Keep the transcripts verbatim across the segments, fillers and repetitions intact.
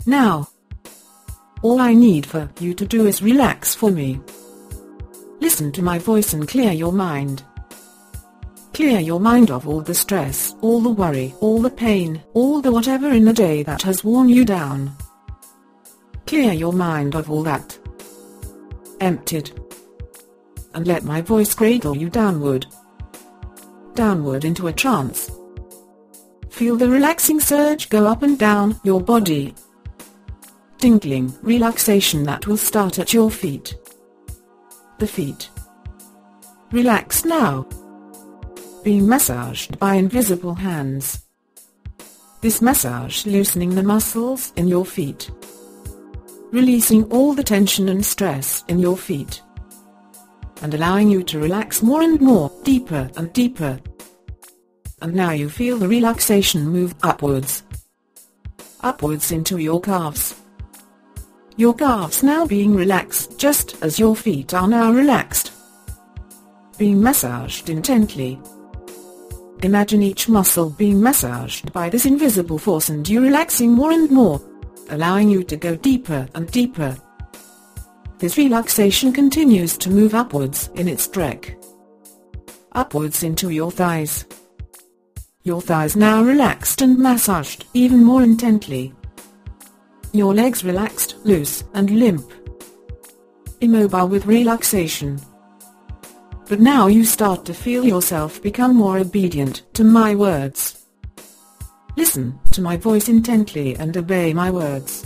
Now, all I need for you to do is relax for me. Listen to my voice and clear your mind. Clear your mind of all the stress, all the worry, all the pain, all the whatever in the day that has worn you down. Clear your mind of all that. Emptied. And let my voice cradle you downward. Downward into a trance. Feel the relaxing surge go up and down your body. Tingling relaxation that will start at your feet. The feet. Relax now. Being massaged by invisible hands. This massage loosening the muscles in your feet. Releasing all the tension and stress in your feet. And allowing you to relax more and more, deeper and deeper. And now you feel the relaxation move upwards. Upwards into your calves. Your calves now being relaxed just as your feet are now relaxed. Being massaged intently. Imagine each muscle being massaged by this invisible force and you relaxing more and more, allowing you to go deeper and deeper. This relaxation continues to move upwards in its trek. Upwards into your thighs. Your thighs now relaxed and massaged even more intently. Your legs relaxed, loose and limp. Immobile with relaxation. But now you start to feel yourself become more obedient to my words. Listen to my voice intently and obey my words.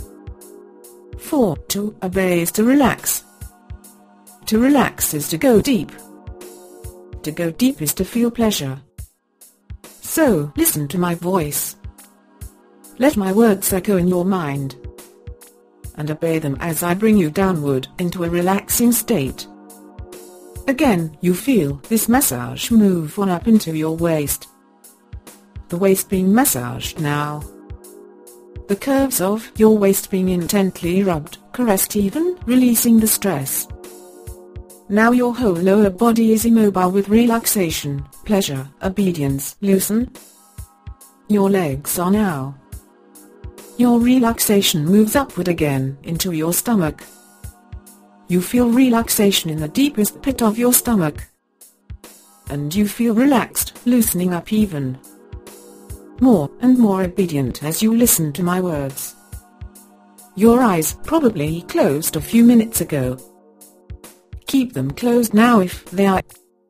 For to obey is to relax. To relax is to go deep. To go deep is to feel pleasure. So listen to my voice. Let my words echo in your mind. And obey them as I bring you downward into a relaxing state. Again, you feel this massage move on up into your waist. The waist being massaged now. The curves of your waist being intently rubbed, caressed even, releasing the stress. Now your whole lower body is immobile with relaxation, pleasure, obedience. Loosen. Your legs are now. Your relaxation moves upward again into your stomach. You feel relaxation in the deepest pit of your stomach. And you feel relaxed, loosening up even more and more obedient as you listen to my words. Your eyes probably closed a few minutes ago. Keep them closed now if they are.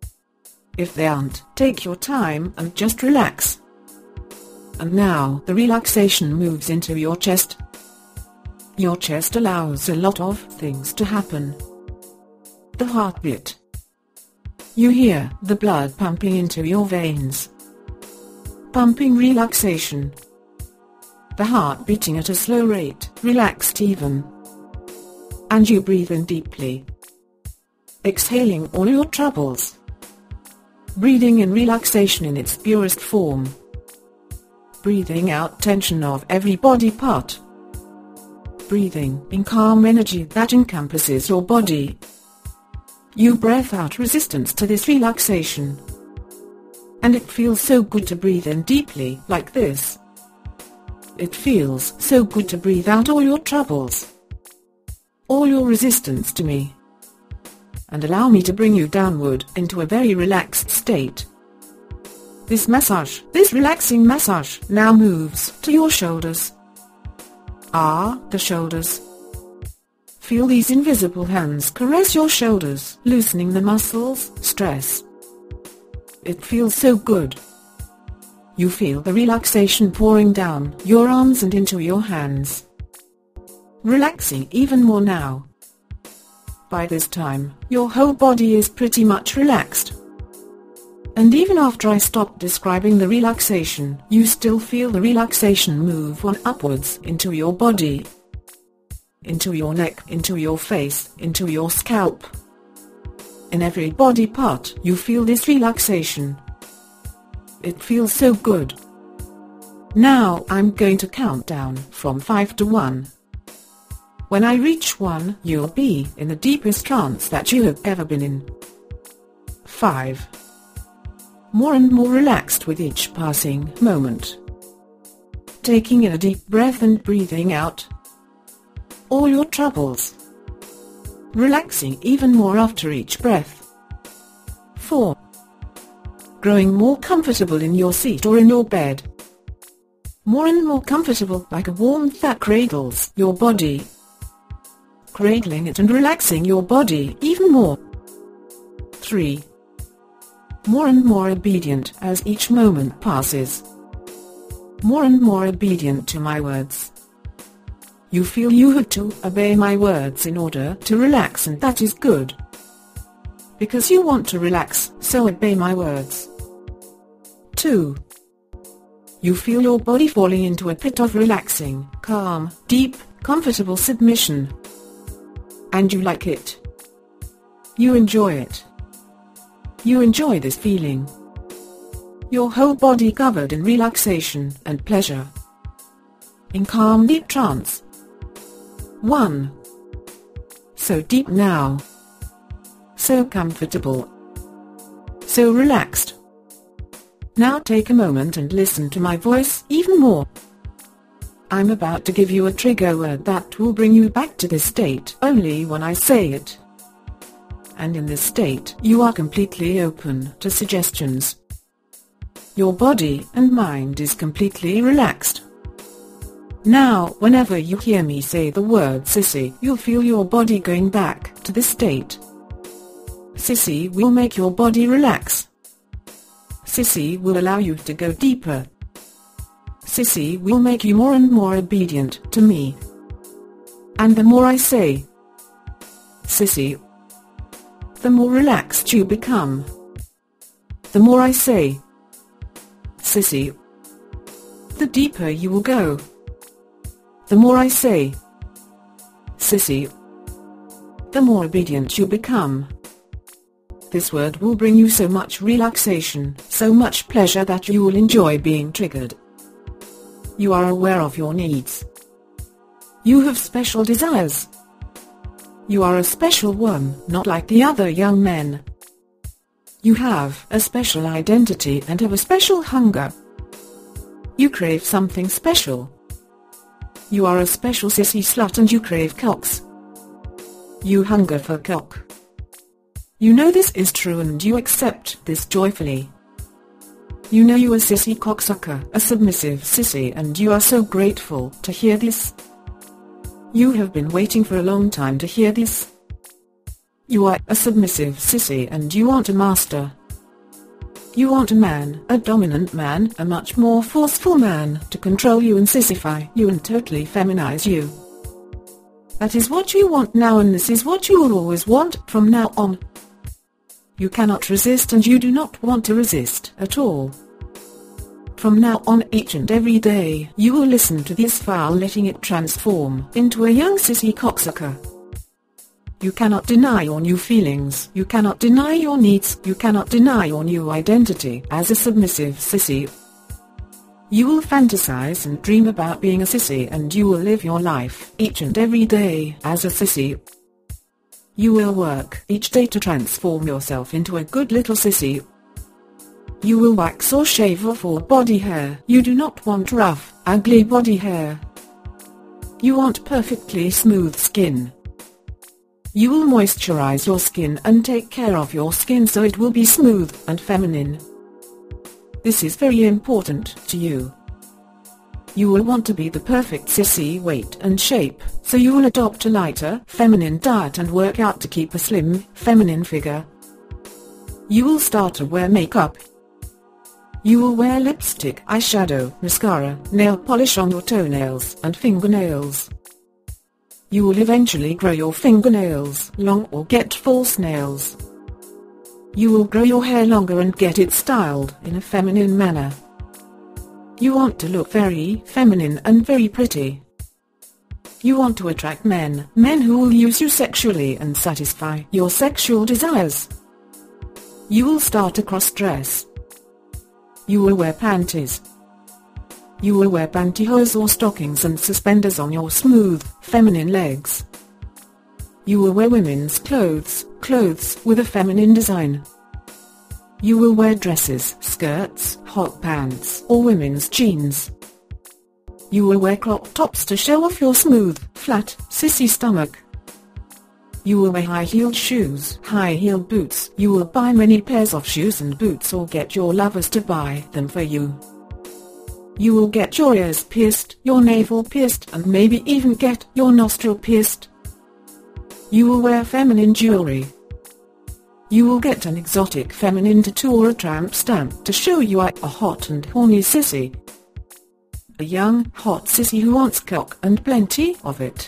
If they aren't, take your time and just relax. And now the relaxation moves into your chest. Your chest allows a lot of things to happen. The heartbeat. You hear the blood pumping into your veins. Pumping relaxation. The heart beating at a slow rate, relaxed even. And you breathe in deeply. Exhaling all your troubles. Breathing in relaxation in its purest form. Breathing out tension of every body part. Breathing in calm energy that encompasses your body. You breath out resistance to this relaxation. And it feels so good to breathe in deeply like this. It feels so good to breathe out all your troubles. All your resistance to me. And allow me to bring you downward into a very relaxed state. This massage, this relaxing massage, now moves to your shoulders. Ah, the shoulders. Feel these invisible hands caress your shoulders, loosening the muscles, stress. It feels so good. You feel the relaxation pouring down your arms and into your hands. Relaxing even more now. By this time, your whole body is pretty much relaxed. And even after I stop describing the relaxation, you still feel the relaxation move on upwards into your body. Into your neck, into your face, into your scalp. In every body part, you feel this relaxation. It feels so good. Now I'm going to count down from five to one. When I reach one, you'll be in the deepest trance that you have ever been in. Five. More and more relaxed with each passing moment. Taking in a deep breath and breathing out. all your troubles, relaxing even more after each breath. four. Growing more comfortable in your seat or in your bed. More and more comfortable, like a warmth that cradles your body, cradling it and relaxing your body even more. three. More and more obedient as each moment passes. More and more obedient to my words. You feel you have to obey my words in order to relax, and that is good. Because you want to relax, so obey my words. two. You feel your body falling into a pit of relaxing, calm, deep, comfortable submission. And you like it. You enjoy it. You enjoy this feeling. Your whole body covered in relaxation and pleasure. In calm deep trance. one. So deep now. So comfortable. So relaxed. Now take a moment and listen to my voice even more. I'm about to give you a trigger word that will bring you back to this state only when I say it. And in this state, you are completely open to suggestions. Your body and mind is completely relaxed. Now, whenever you hear me say the word sissy, you'll feel your body going back to this state. Sissy will make your body relax. Sissy will allow you to go deeper. Sissy will make you more and more obedient to me. And the more I say sissy, the more relaxed you become. The more I say sissy, the deeper you will go. The more I say sissy, the more obedient you become. This word will bring you so much relaxation, so much pleasure that you will enjoy being triggered. You are aware of your needs. You have special desires. You are a special one, not like the other young men. You have a special identity and have a special hunger. You crave something special. You are a special sissy slut and you crave cocks. You hunger for cock. You know this is true and you accept this joyfully. You know you are a sissy cocksucker, a submissive sissy, and you are so grateful to hear this. You have been waiting for a long time to hear this. You are a submissive sissy and you want a master. You want a man, a dominant man, a much more forceful man, to control you and sissify you and totally feminize you. That is what you want now, and this is what you will always want from now on. You cannot resist and you do not want to resist at all. From now on, each and every day, you will listen to this file, letting it transform into a young sissy cocksucker. You cannot deny your new feelings, you cannot deny your needs, you cannot deny your new identity as a submissive sissy. You will fantasize and dream about being a sissy, and you will live your life each and every day as a sissy. You will work each day to transform yourself into a good little sissy. You will wax or shave off all body hair. You do not want rough, ugly body hair. You want perfectly smooth skin. You will moisturize your skin and take care of your skin so it will be smooth and feminine. This is very important to you. You will want to be the perfect sissy weight and shape, so you will adopt a lighter, feminine diet and work out to keep a slim, feminine figure. You will start to wear makeup. You will wear lipstick, eyeshadow, mascara, nail polish on your toenails and fingernails. You will eventually grow your fingernails long or get false nails. You will grow your hair longer and get it styled in a feminine manner. You want to look very feminine and very pretty. You want to attract men, men who will use you sexually and satisfy your sexual desires. You will start a cross-dress. You will wear panties. You will wear pantyhose or stockings and suspenders on your smooth, feminine legs. You will wear women's clothes, clothes with a feminine design. You will wear dresses, skirts, hot pants, or women's jeans. You will wear crop tops to show off your smooth, flat, sissy stomach. You will wear high-heeled shoes, high-heeled boots. You will buy many pairs of shoes and boots or get your lovers to buy them for you. You will get your ears pierced, your navel pierced, and maybe even get your nostril pierced. You will wear feminine jewelry. You will get an exotic feminine tattoo or a tramp stamp to show you are a hot and horny sissy. A young, hot sissy who wants cock and plenty of it.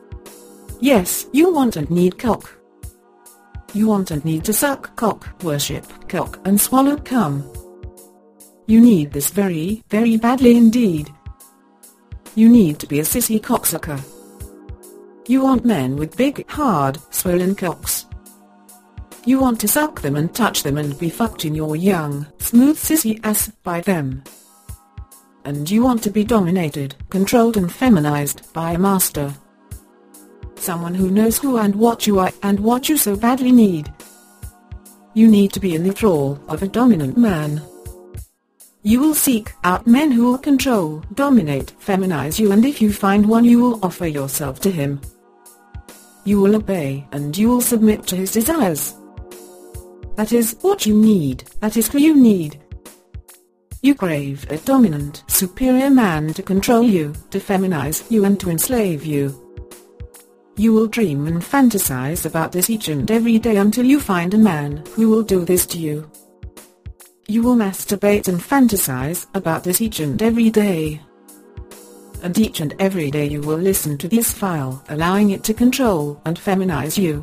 Yes, you want and need cock. You want and need to suck cock, worship cock and swallow cum. You need this very, very badly indeed. You need to be a sissy cocksucker. You want men with big, hard, swollen cocks. You want to suck them and touch them and be fucked in your young, smooth sissy ass by them. And you want to be dominated, controlled and feminized by a master. Someone who knows who and what you are and what you so badly need. You need to be in the thrall of a dominant man. You will seek out men who will control, dominate, feminize you, and if you find one you will offer yourself to him. You will obey and you will submit to his desires. That is what you need, that is who you need. You crave a dominant, superior man to control you, to feminize you and to enslave you. You will dream and fantasize about this each and every day until you find a man who will do this to you. You will masturbate and fantasize about this each and every day. And each and every day you will listen to this file, allowing it to control and feminize you.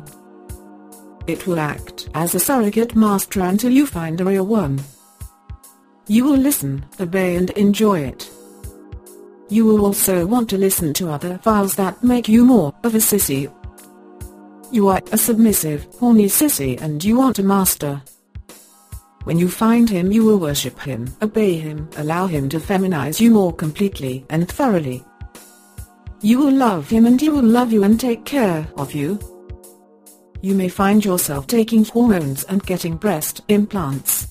It will act as a surrogate master until you find a real one. You will listen, obey and enjoy it. You will also want to listen to other files that make you more of a sissy. You are a submissive, horny sissy and you want a master. When you find him you will worship him, obey him, allow him to feminize you more completely and thoroughly. You will love him and he will love you and take care of you. You may find yourself taking hormones and getting breast implants.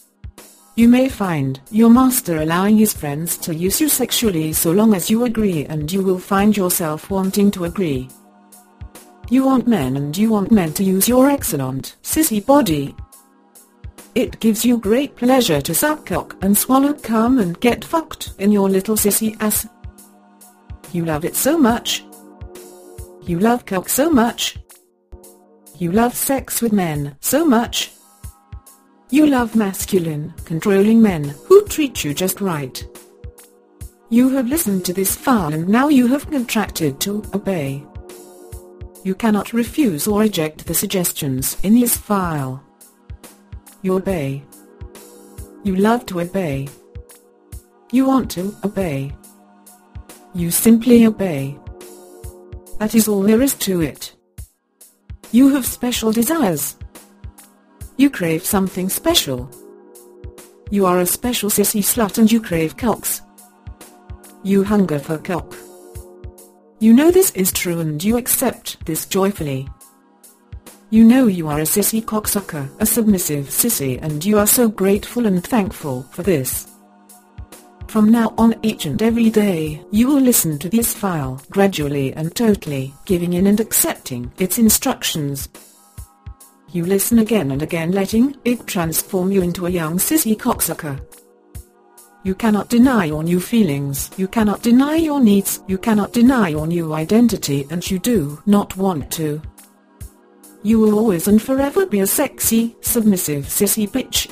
You may find your master allowing his friends to use you sexually so long as you agree, and you will find yourself wanting to agree. You want men and you want men to use your excellent, sissy body. It gives you great pleasure to suck cock and swallow cum and get fucked in your little sissy ass. You love it so much. You love cock so much. You love sex with men so much. You love masculine, controlling men who treat you just right. You have listened to this file and now you have contracted to obey. You cannot refuse or reject the suggestions in this file. You obey. You love to obey. You want to obey. You simply obey. That is all there is to it. You have special desires. You crave something special. You are a special sissy slut and you crave cocks. You hunger for cock. You know this is true and you accept this joyfully. You know you are a sissy cocksucker, a submissive sissy, and you are so grateful and thankful for this. From now on, each and every day, you will listen to this file gradually and totally, giving in and accepting its instructions. You listen again and again, letting it transform you into a young sissy cocksucker. You cannot deny your new feelings, you cannot deny your needs, you cannot deny your new identity, and you do not want to. You will always and forever be a sexy, submissive sissy bitch.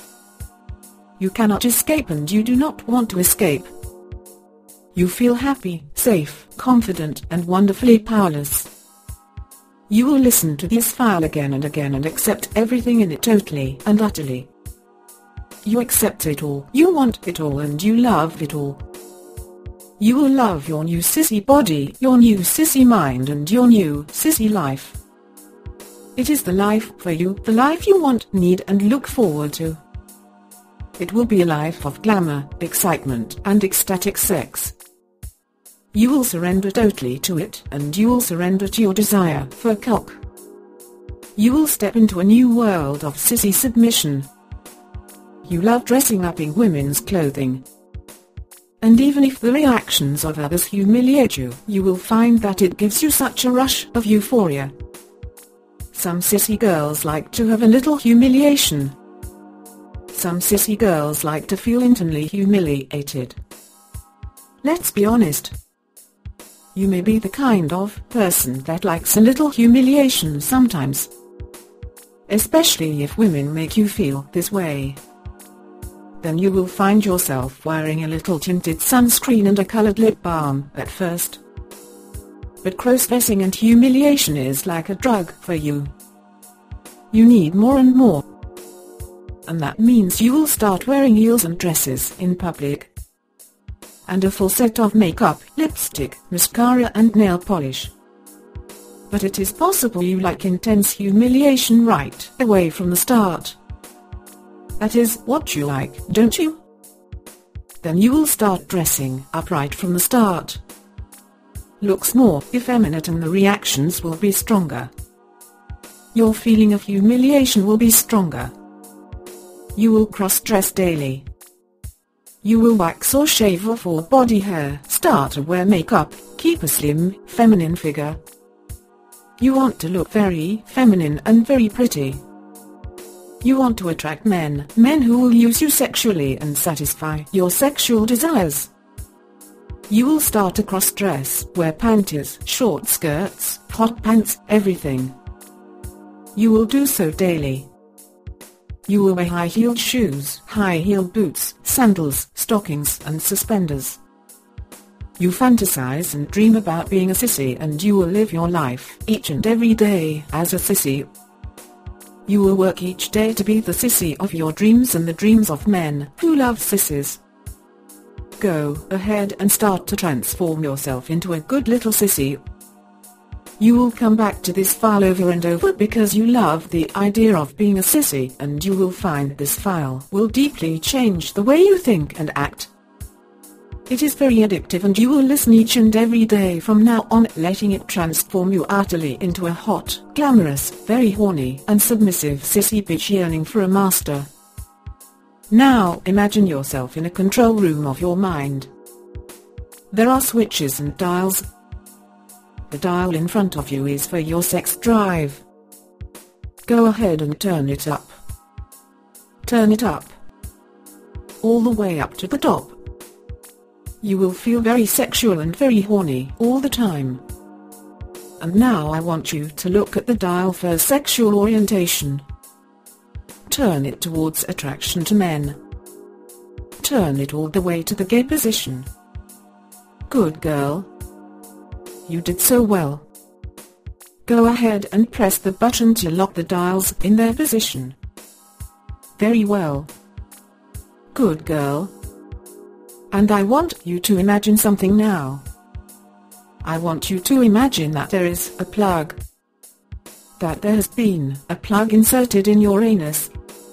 You cannot escape and you do not want to escape. You feel happy, safe, confident and wonderfully powerless. You will listen to this file again and again and accept everything in it totally and utterly. You accept it all, you want it all and you love it all. You will love your new sissy body, your new sissy mind and your new sissy life. It is the life for you, the life you want, need and look forward to. It will be a life of glamour, excitement and ecstatic sex. You will surrender totally to it, and you will surrender to your desire for cock. You will step into a new world of sissy submission. You love dressing up in women's clothing. And even if the reactions of others humiliate you, you will find that it gives you such a rush of euphoria. Some sissy girls like to have a little humiliation. Some sissy girls like to feel internally humiliated. Let's be honest. You may be the kind of person that likes a little humiliation sometimes. Especially if women make you feel this way. Then you will find yourself wearing a little tinted sunscreen and a colored lip balm at first. But cross-dressing and humiliation is like a drug for you. You need more and more. And that means you will start wearing heels and dresses in public. And a full set of makeup, lipstick, mascara and nail polish. But it is possible you like intense humiliation right away from the start. That is what you like, don't you? Then you will start dressing up right from the start. Looks more effeminate and the reactions will be stronger. Your feeling of humiliation will be stronger. You will cross-dress daily. You will wax or shave off all body hair, start to wear makeup, keep a slim, feminine figure. You want to look very feminine and very pretty. You want to attract men, men who will use you sexually and satisfy your sexual desires. You will start to cross-dress, wear panties, short skirts, hot pants, everything. You will do so daily. You will wear high-heeled shoes, high-heeled boots, sandals, stockings and suspenders. You fantasize and dream about being a sissy and you will live your life, each and every day, as a sissy. You will work each day to be the sissy of your dreams and the dreams of men who love sissies. Go ahead and start to transform yourself into a good little sissy. You will come back to this file over and over because you love the idea of being a sissy, and you will find this file will deeply change the way you think and act. It is very addictive and you will listen each and every day from now on, letting it transform you utterly into a hot, glamorous, very horny and submissive sissy bitch yearning for a master. Now imagine yourself in a control room of your mind. There are switches and dials. The dial in front of you is for your sex drive. Go ahead and turn it up. Turn it up. All the way up to the top. You will feel very sexual and very horny all the time. And now I want you to look at the dial for sexual orientation. Turn it towards attraction to men. Turn it all the way to the gay position. Good girl. You did so well. Go ahead and press the button to lock the dials in their position. Very well. Good girl. And I want you to imagine something now. I want you to imagine that there is a plug. That there has been a plug inserted in your anus.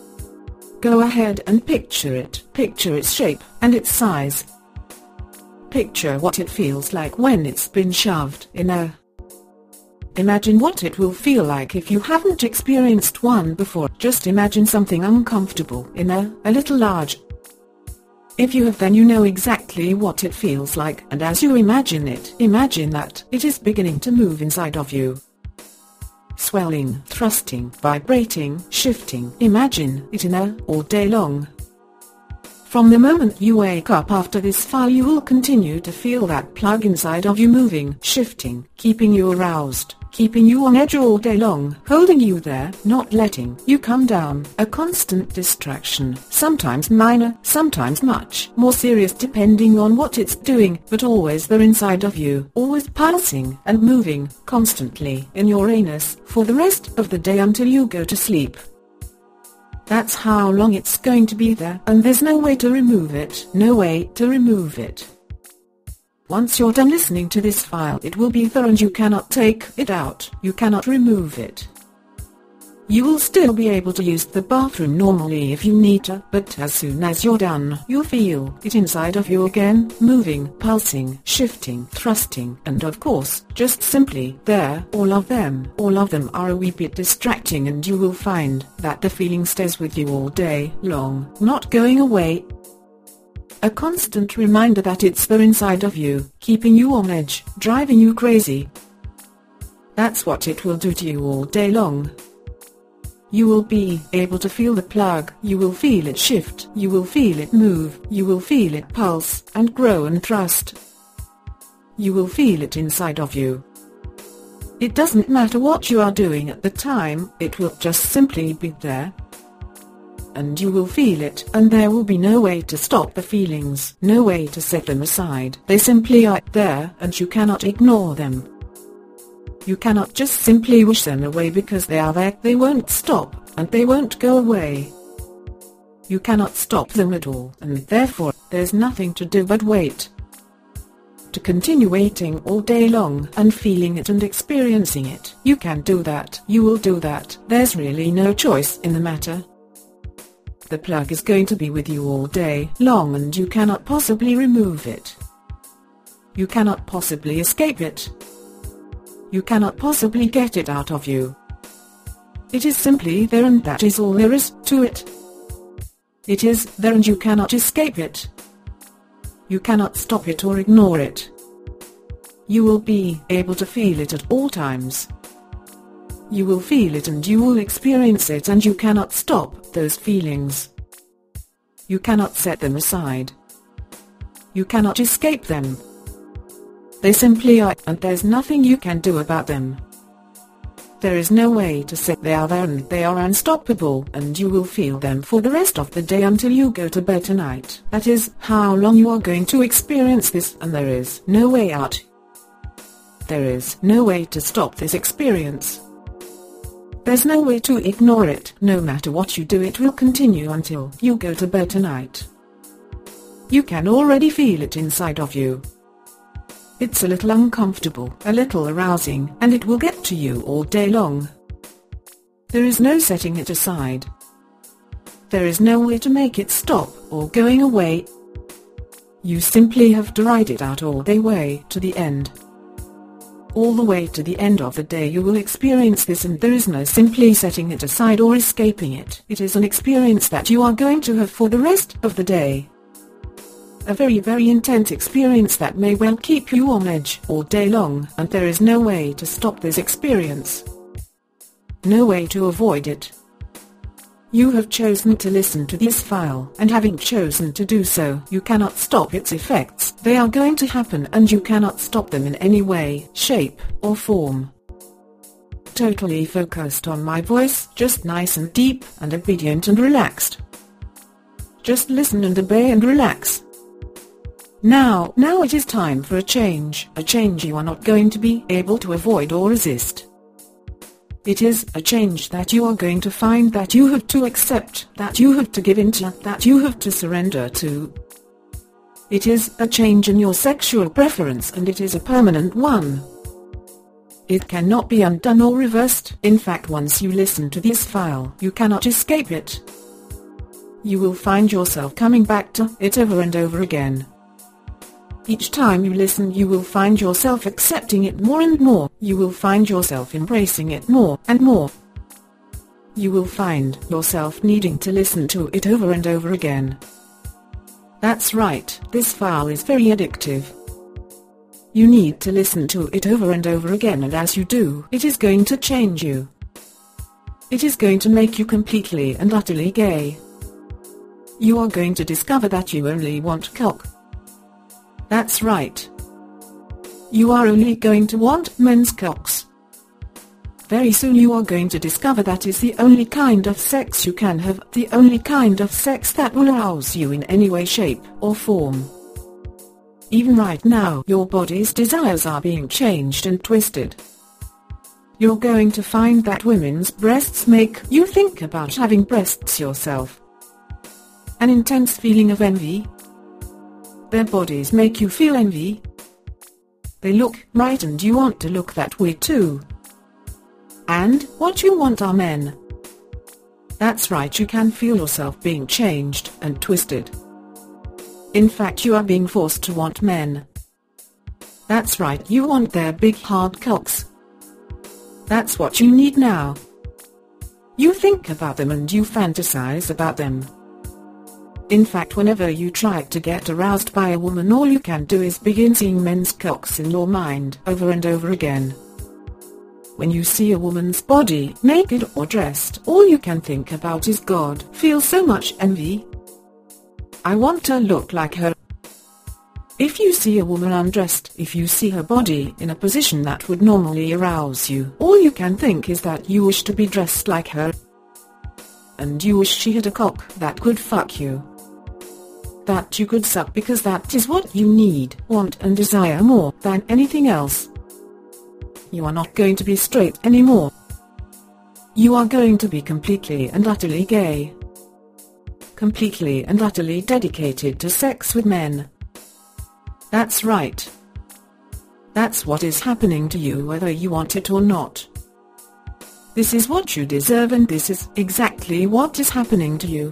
Go ahead and picture it. Picture its shape and its size. Picture what it feels like when it's been shoved in there. Imagine what it will feel like if you haven't experienced one before. Just imagine something uncomfortable in there, a little large. If you have, then you know exactly what it feels like, and as you imagine it, imagine that it is beginning to move inside of you. Swelling, thrusting, vibrating, shifting. Imagine it in there all day long. From the moment you wake up after this file, you will continue to feel that plug inside of you moving, shifting, keeping you aroused, keeping you on edge all day long, holding you there, not letting you come down. A constant distraction, sometimes minor, sometimes much more serious depending on what it's doing, but always there inside of you, always pulsing and moving, constantly in your anus, for the rest of the day until you go to sleep. That's how long it's going to be there, and there's no way to remove it, no way to remove it. Once you're done listening to this file, it will be there and you cannot take it out, you cannot remove it. You will still be able to use the bathroom normally if you need to, but as soon as you're done, you'll feel it inside of you again, moving, pulsing, shifting, thrusting, and of course, just simply there. All of them, all of them are a wee bit distracting, and you will find that the feeling stays with you all day long, not going away. a constant reminder that it's there inside of you, keeping you on edge, driving you crazy. That's what it will do to you all day long. You will be able to feel the plug, you will feel it shift, you will feel it move, you will feel it pulse, and grow and thrust. You will feel it inside of you. It doesn't matter what you are doing at the time, it will just simply be there. And you will feel it, and there will be no way to stop the feelings, no way to set them aside. They simply are there, and you cannot ignore them. You cannot just simply wish them away because they are there. They won't stop, and they won't go away. You cannot stop them at all, and therefore, there's nothing to do but wait. To continue waiting all day long and feeling it and experiencing it. You can do that. You will do that. There's really no choice in the matter. The plug is going to be with you all day long, and you cannot possibly remove it. You cannot possibly escape it. You cannot possibly get it out of you. It is simply there, and that is all there is to it. It is there, and you cannot escape it. You cannot stop it or ignore it. You will be able to feel it at all times. You will feel it and you will experience it, and you cannot stop those feelings. You cannot set them aside. You cannot escape them. They simply are, and there's nothing you can do about them. There is no way to say they are there, and they are unstoppable, and you will feel them for the rest of the day until you go to bed tonight. That is how long you are going to experience this, and there is no way out. There is no way to stop this experience. There's no way to ignore it. No matter what you do, it will continue until you go to bed tonight. You can already feel it inside of you. It's a little uncomfortable, a little arousing, and it will get to you all day long. There is no setting it aside. There is no way to make it stop or going away. You simply have to ride it out all the way to the end. All the way to the end of the day you will experience this, and there is no simply setting it aside or escaping it. It is an experience that you are going to have for the rest of the day. A very very intense experience that may well keep you on edge all day long, and there is no way to stop this experience. No way to avoid it. You have chosen to listen to this file, and having chosen to do so, you cannot stop its effects. They are going to happen, and you cannot stop them in any way, shape, or form. Totally focused on my voice, just nice and deep, and obedient and relaxed. Just listen and obey and relax. Now, now it is time for a change, a change you are not going to be able to avoid or resist. It is a change that you are going to find, that you have to accept, that you have to give into, that you have to surrender to. It is a change in your sexual preference, and it is a permanent one. It cannot be undone or reversed. In fact, once you listen to this file, you cannot escape it. You will find yourself coming back to it over and over again. Each time you listen, you will find yourself accepting it more and more. You will find yourself embracing it more and more. You will find yourself needing to listen to it over and over again. That's right, this file is very addictive. You need to listen to it over and over again, and as you do, it is going to change you. It is going to make you completely and utterly gay. You are going to discover that you only want cock. That's right. You are only going to want men's cocks. Very soon you are going to discover that is the only kind of sex you can have, the only kind of sex that will arouse you in any way, shape, or form. Even right now, your body's desires are being changed and twisted. You're going to find that women's breasts make you think about having breasts yourself. An intense feeling of envy. Their bodies make you feel envy. They look right, and you want to look that way too. And what you want are men. That's right, you can feel yourself being changed and twisted. In fact, you are being forced to want men. That's right, you want their big hard cocks. That's what you need now. You think about them and you fantasize about them. In fact, whenever you try to get aroused by a woman, all you can do is begin seeing men's cocks in your mind over and over again. When you see a woman's body, naked or dressed, all you can think about is God, feel so much envy. I want to look like her. If you see a woman undressed, if you see her body in a position that would normally arouse you, all you can think is that you wish to be dressed like her. And you wish she had a cock that could fuck you. That you could suck, because that is what you need, want and desire more than anything else. You are not going to be straight anymore. You are going to be completely and utterly gay. Completely and utterly dedicated to sex with men. That's right. That's what is happening to you, whether you want it or not. This is what you deserve, and this is exactly what is happening to you.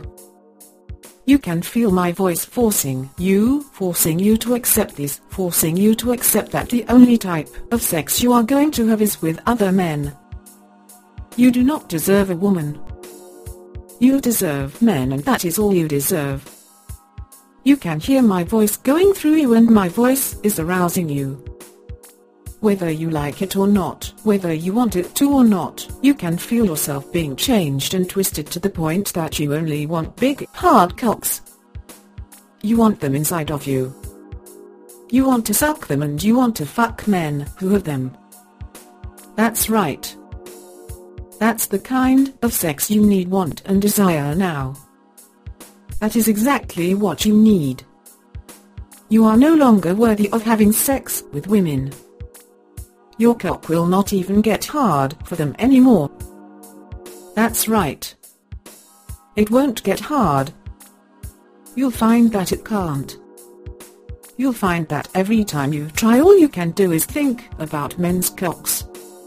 You can feel my voice forcing you, forcing you to accept this, forcing you to accept that the only type of sex you are going to have is with other men. You do not deserve a woman. You deserve men, and that is all you deserve. You can hear my voice going through you, and my voice is arousing you. Whether you like it or not, whether you want it to or not, you can feel yourself being changed and twisted to the point that you only want big, hard cocks. You want them inside of you. You want to suck them, and you want to fuck men who have them. That's right. That's the kind of sex you need, want and desire now. That is exactly what you need. You are no longer worthy of having sex with women. Your cock will not even get hard for them anymore. That's right. It won't get hard. You'll find that it can't. You'll find that every time you try, all you can do is think about men's cocks.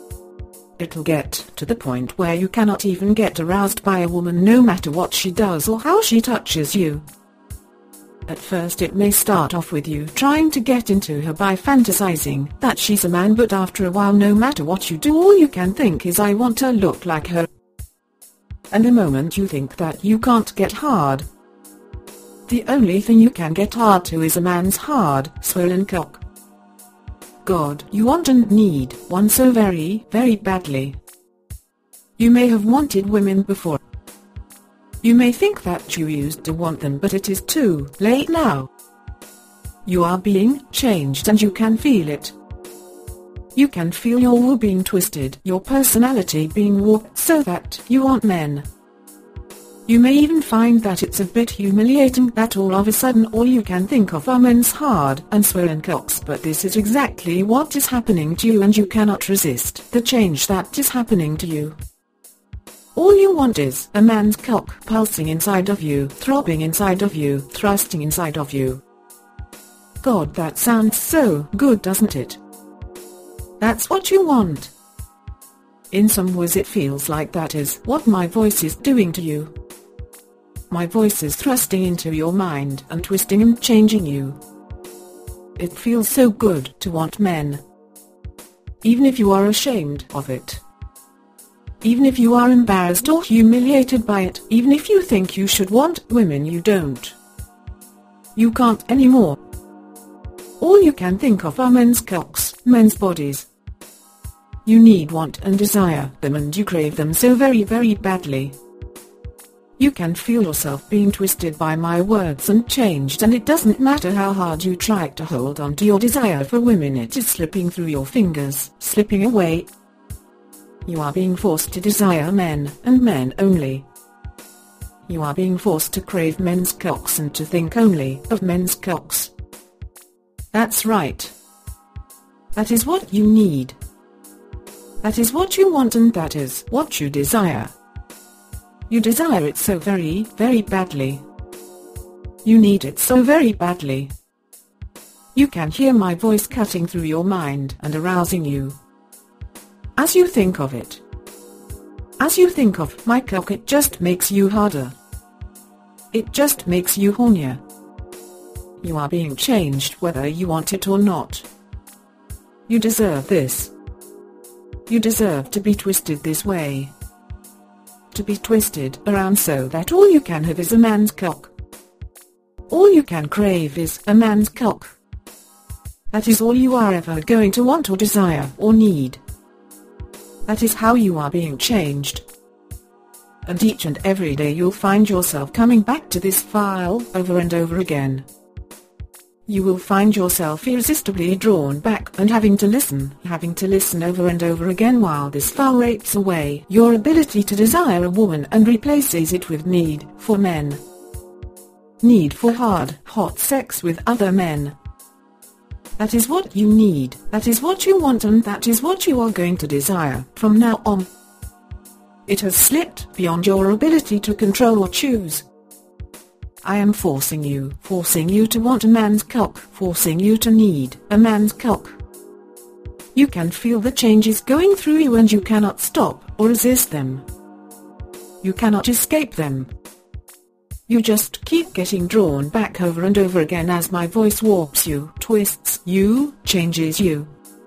It'll get to the point where you cannot even get aroused by a woman, no matter what she does or how she touches you. At first it may start off with you trying to get into her by fantasizing that she's a man, but after a while, no matter what you do, all you can think is, I want to look like her. And the moment you think that you can't get hard, the only thing you can get hard to is a man's hard, swollen cock. God, you want and need one so very, very badly. You may have wanted women before. You may think that you used to want them, but it is too late now. You are being changed, and you can feel it. You can feel your will being twisted, your personality being warped so that you want men. You may even find that it's a bit humiliating that all of a sudden all you can think of are men's hard and swollen cocks, but this is exactly what is happening to you, and you cannot resist the change that is happening to you. All you want is a man's cock pulsing inside of you, throbbing inside of you, thrusting inside of you. God, that sounds so good, doesn't it? That's what you want. In some ways it feels like that is what my voice is doing to you. My voice is thrusting into your mind and twisting and changing you. It feels so good to want men. Even if you are ashamed of it. Even if you are embarrassed or humiliated by it, even if you think you should want women, you don't. You can't anymore. All you can think of are men's cocks, men's bodies. You need, want and desire them, and you crave them so very, very badly. You can feel yourself being twisted by my words and changed, and it doesn't matter how hard you try to hold on to your desire for women, it is slipping through your fingers, slipping away. You are being forced to desire men, and men only. You are being forced to crave men's cocks and to think only of men's cocks. That's right. That is what you need. That is what you want, and that is what you desire. You desire it so very, very badly. You need it so very badly. You can hear my voice cutting through your mind and arousing you. As you think of it. As you think of my cock, it just makes you harder. It just makes you hornier. You are being changed whether you want it or not. You deserve this. You deserve to be twisted this way. To be twisted around so that all you can have is a man's cock. All you can crave is a man's cock. That is all you are ever going to want or desire or need. That is how you are being changed. And each and every day you'll find yourself coming back to this file over and over again. You will find yourself irresistibly drawn back and having to listen, having to listen over and over again while this file rapes away your ability to desire a woman and replaces it with need for men. Need for hard, hot sex with other men. That is what you need, that is what you want, and that is what you are going to desire from now on. It has slipped beyond your ability to control or choose. I am forcing you, forcing you to want a man's cock, forcing you to need a man's cock. You can feel the changes going through you and you cannot stop or resist them. You cannot escape them. You just keep getting drawn back over and over again as my voice warps you, twists you, changes you.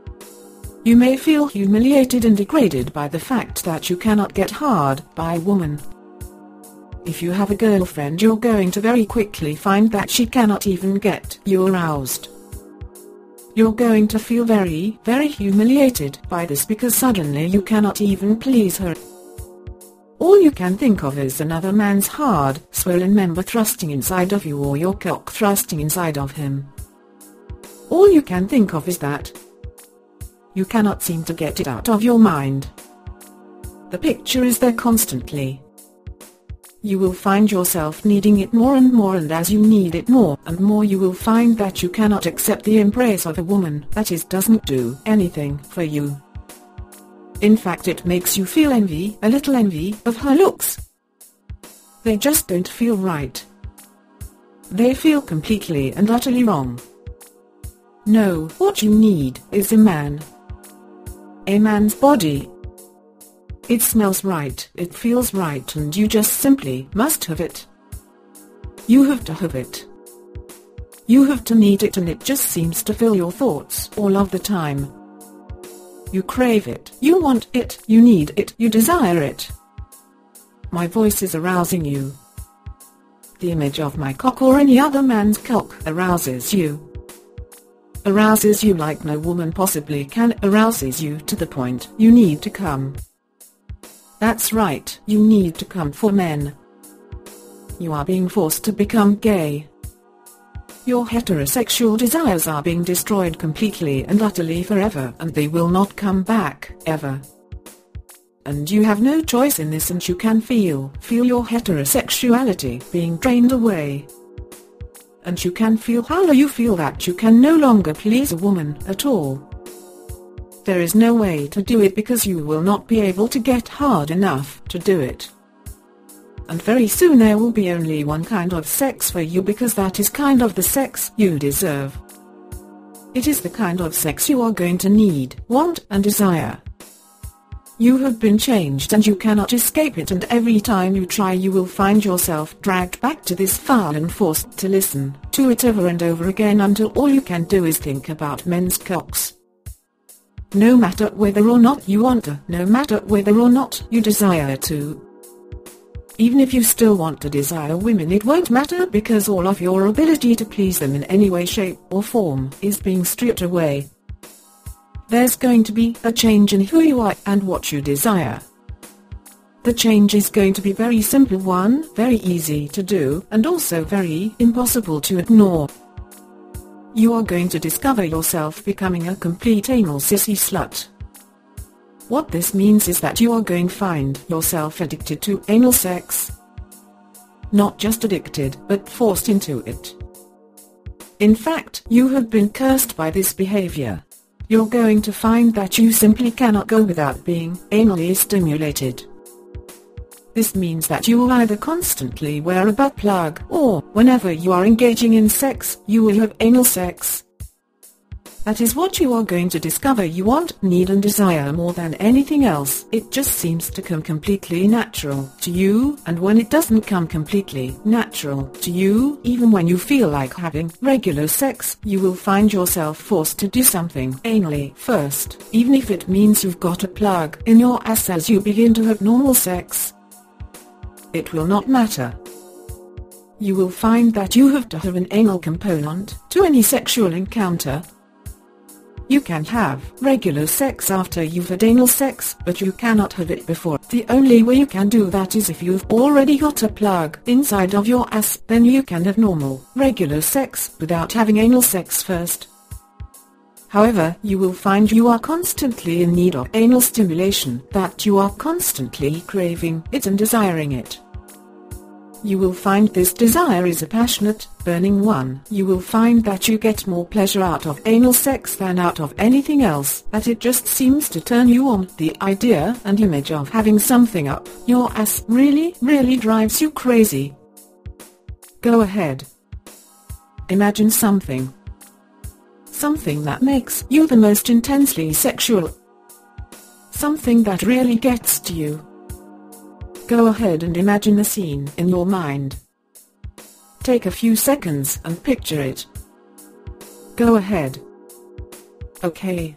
You may feel humiliated and degraded by the fact that you cannot get hard by a woman. If you have a girlfriend, you're going to very quickly find that she cannot even get you aroused. You're going to feel very, very humiliated by this because suddenly you cannot even please her. All you can think of is another man's hard, swollen member thrusting inside of you or your cock thrusting inside of him. All you can think of is that. You cannot seem to get it out of your mind. The picture is there constantly. You will find yourself needing it more and more, and as you need it more and more you will find that you cannot accept the embrace of a woman that is doesn't do anything for you. In fact, it makes you feel envy, a little envy, of her looks. They just don't feel right. They feel completely and utterly wrong. No, what you need is a man. A man's body. It smells right, it feels right, and you just simply must have it. You have to have it. You have to need it, and it just seems to fill your thoughts all of the time. You crave it, you want it, you need it, you desire it. My voice is arousing you. The image of my cock or any other man's cock arouses you. Arouses you like no woman possibly can, arouses you to the point you need to come. That's right, you need to come for men. You are being forced to become gay. Your heterosexual desires are being destroyed completely and utterly forever, and they will not come back, ever. And you have no choice in this, and you can feel, feel your heterosexuality being drained away. And you can feel how you feel that you can no longer please a woman at all. There is no way to do it because you will not be able to get hard enough to do it. And very soon there will be only one kind of sex for you, because that is kind of the sex you deserve. It is the kind of sex you are going to need, want and desire. You have been changed and you cannot escape it, and every time you try you will find yourself dragged back to this file and forced to listen to it over and over again until all you can do is think about men's cocks. No matter whether or not you want to, no matter whether or not you desire to. Even if you still want to desire women, it won't matter, because all of your ability to please them in any way, shape or form is being stripped away. There's going to be a change in who you are and what you desire. The change is going to be very simple one, very easy to do, and also very impossible to ignore. You are going to discover yourself becoming a complete anal sissy slut. What this means is that you are going to find yourself addicted to anal sex. Not just addicted, but forced into it. In fact, you have been cursed by this behavior. You're going to find that you simply cannot go without being anally stimulated. This means that you will either constantly wear a butt plug, or, whenever you are engaging in sex, you will have anal sex. That is what you are going to discover you want, need and desire more than anything else. It just seems to come completely natural to you, and when it doesn't come completely natural to you, even when you feel like having regular sex, you will find yourself forced to do something anally first, even if it means you've got a plug in your ass as you begin to have normal sex. It will not matter. you will find that you have to have an anal component to any sexual encounter. You can have regular sex after you've had anal sex, but you cannot have it before. The only way you can do that is if you've already got a plug inside of your ass, then you can have normal, regular sex without having anal sex first. However, you will find you are constantly in need of anal stimulation, that you are constantly craving it and desiring it. You will find this desire is a passionate, burning one. You will find that you get more pleasure out of anal sex than out of anything else, that it just seems to turn you on. The idea and image of having something up your ass really, really drives you crazy. Go ahead. Imagine something. Something that makes you the most intensely sexual. Something that really gets to you. Go ahead and imagine the scene in your mind. Take a few seconds and picture it. Go ahead. Okay.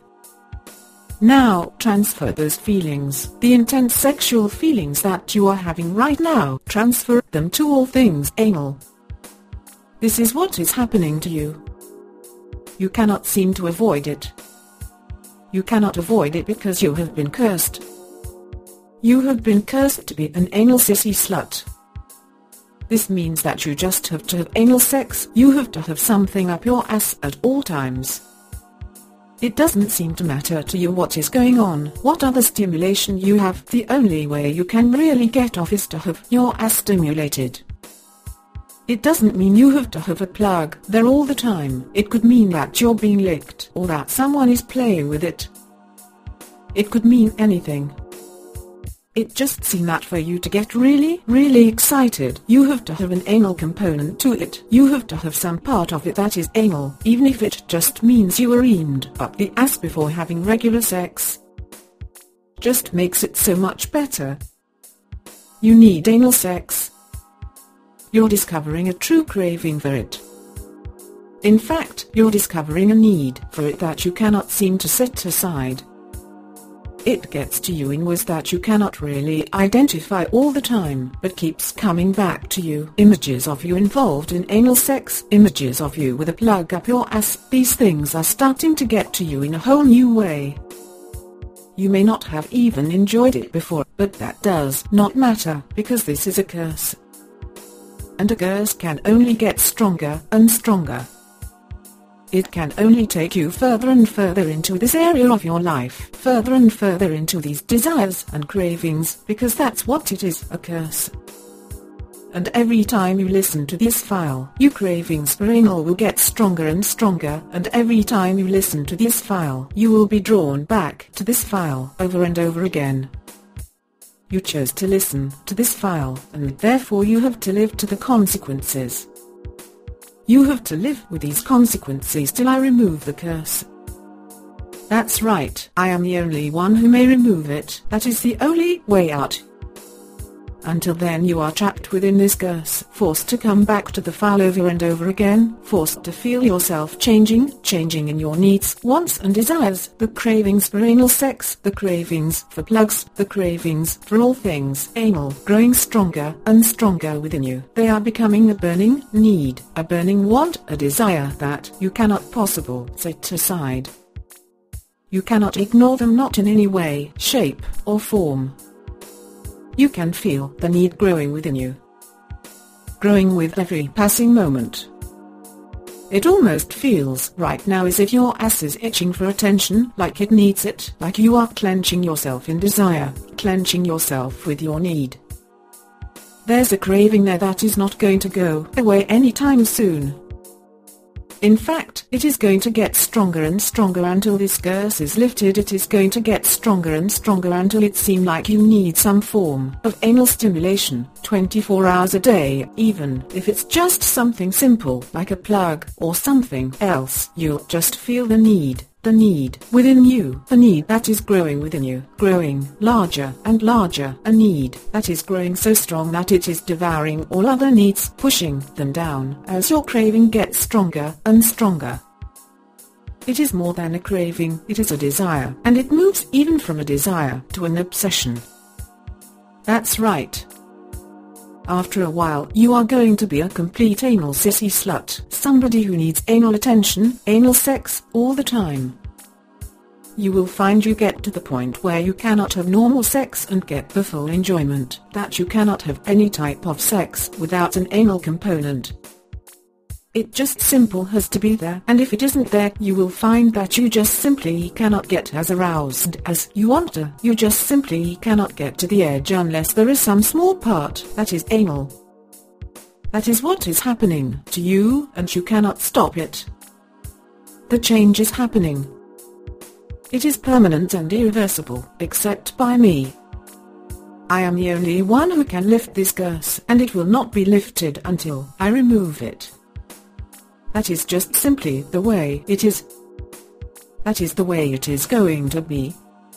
Now transfer those feelings, the intense sexual feelings that you are having right now, transfer them to all things anal. This is what is happening to you. You cannot seem to avoid it. You cannot avoid it because you have been cursed. You have been cursed to be an anal sissy slut. This means that you just have to have anal sex, you have to have something up your ass at all times. It doesn't seem to matter to you what is going on, what other stimulation you have, the only way you can really get off is to have your ass stimulated. It doesn't mean you have to have a plug there all the time, it could mean that you're being licked, or that someone is playing with it. It could mean anything. It just seems that for you to get really, really excited, you have to have an anal component to it. You have to have some part of it that is anal, even if it just means you are aimed up the ass before having regular sex. Just makes it so much better. You need anal sex. You're discovering a true craving for it. In fact, you're discovering a need for it that you cannot seem to set aside. It gets to you in ways that you cannot really identify all the time, but keeps coming back to you. Images of you involved in anal sex, images of you with a plug up your ass, these things are starting to get to you in a whole new way. You may not have even enjoyed it before, but that does not matter, because this is a curse. And a curse can only get stronger and stronger. It can only take you further and further into this area of your life, further and further into these desires and cravings, because that's what it is, a curse. And every time you listen to this file, your cravings for anal will get stronger and stronger, and every time you listen to this file, you will be drawn back to this file over and over again. You chose to listen to this file, and therefore you have to live to the consequences. You have to live with these consequences till I remove the curse. That's right, I am the only one who may remove it, that is the only way out. Until then you are trapped within this curse, forced to come back to the file over and over again, forced to feel yourself changing, changing in your needs, wants and desires, the cravings for anal sex, the cravings for plugs, the cravings for all things anal, growing stronger and stronger within you. They are becoming a burning need, a burning want, a desire that you cannot possibly set aside. You cannot ignore them, not in any way, shape, or form. You can feel the need growing within you. Growing with every passing moment. It almost feels right now as if your ass is itching for attention, like it needs it, like you are clenching yourself in desire, clenching yourself with your need. There's a craving there that is not going to go away anytime soon. In fact, it is going to get stronger and stronger until this curse is lifted. It is going to get stronger and stronger until it seems like you need some form of anal stimulation, twenty-four hours a day, even if it's just something simple like a plug or something else. You'll just feel the need, the need within you, the need that is growing within you, growing larger and larger, a need that is growing so strong that it is devouring all other needs, pushing them down as your craving gets stronger and stronger. It is more than a craving, it is a desire, and it moves even from a desire to an obsession. That's right. After a while you are going to be a complete anal sissy slut, somebody who needs anal attention, anal sex, all the time. You will find you get to the point where you cannot have normal sex and get the full enjoyment, that you cannot have any type of sex without an anal component. It just simple has to be there, and if it isn't there you will find that you just simply cannot get as aroused as you want to. You just simply cannot get to the edge unless there is some small part that is anal. That is what is happening to you, and you cannot stop it. The change is happening. It is permanent and irreversible, except by me. I am the only one who can lift this curse, and it will not be lifted until I remove it. That is just simply the way it is. That is the way it is going to be.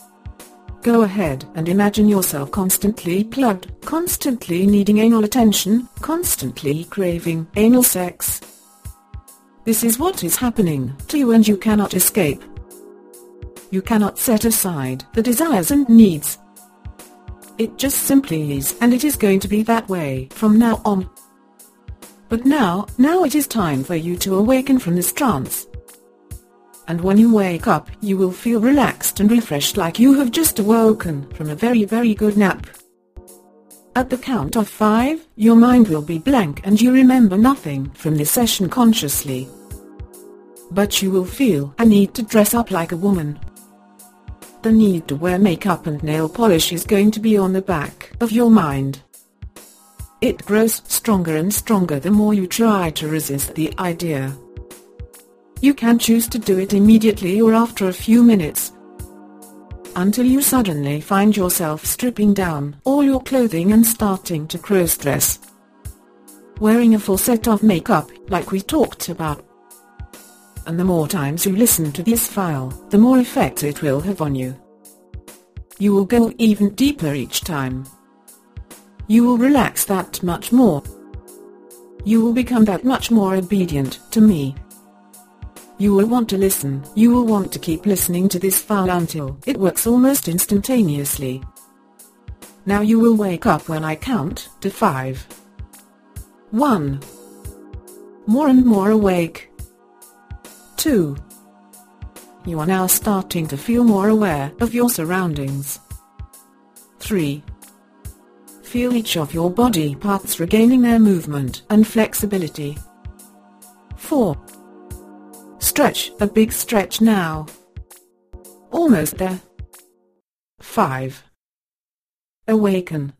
Go ahead and imagine yourself constantly plugged, constantly needing anal attention, constantly craving anal sex. This is what is happening to you, and you cannot escape. You cannot set aside the desires and needs. It just simply is, and it is going to be that way from now on. But now, now it is time for you to awaken from this trance. And when you wake up, you will feel relaxed and refreshed, like you have just awoken from a very very good nap. At the count of five, your mind will be blank and you remember nothing from this session consciously. But you will feel a need to dress up like a woman. The need to wear makeup and nail polish is going to be on the back of your mind. It grows stronger and stronger the more you try to resist the idea. You can choose to do it immediately or after a few minutes, until you suddenly find yourself stripping down all your clothing and starting to cross-dress, wearing a full set of makeup like we talked about. And the more times you listen to this file, the more effect it will have on you. You will go even deeper each time. You will relax that much more. You will become that much more obedient to me. You will want to listen, you will want to keep listening to this file until it works almost instantaneously. Now you will wake up when I count to five. One. More and more awake. Two. You are now starting to feel more aware of your surroundings. Three. Feel each of your body parts regaining their movement and flexibility. Four. Stretch, a big stretch now. Almost there. Five. Awaken.